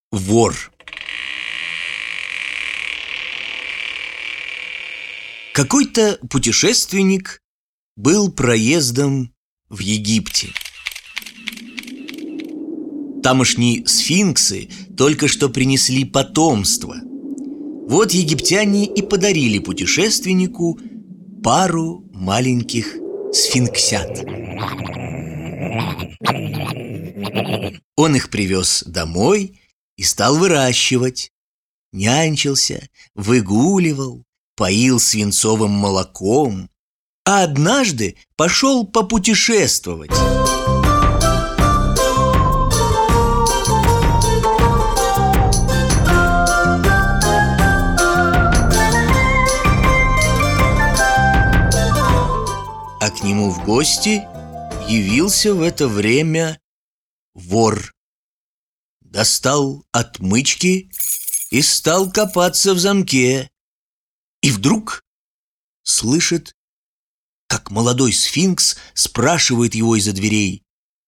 Вор. Какой-то путешественник был проездом в Египте. Тамошние сфинксы только что принесли потомство. Вот египтяне и подарили путешественнику пару маленьких сфинксят. Он их привез домой и стал выращивать. Нянчился, выгуливал, поил свинцовым молоком, а однажды пошел попутешествовать. А к нему в гости явился в это время вор. Достал отмычки и стал копаться в замке. И вдруг слышит, как молодой сфинкс спрашивает его из-за дверей: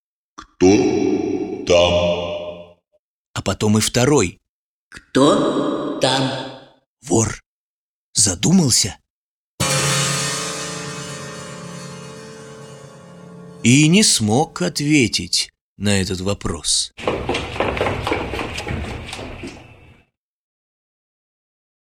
«Кто там?» А потом и второй: «Кто там?» Вор задумался и не смог ответить на этот вопрос.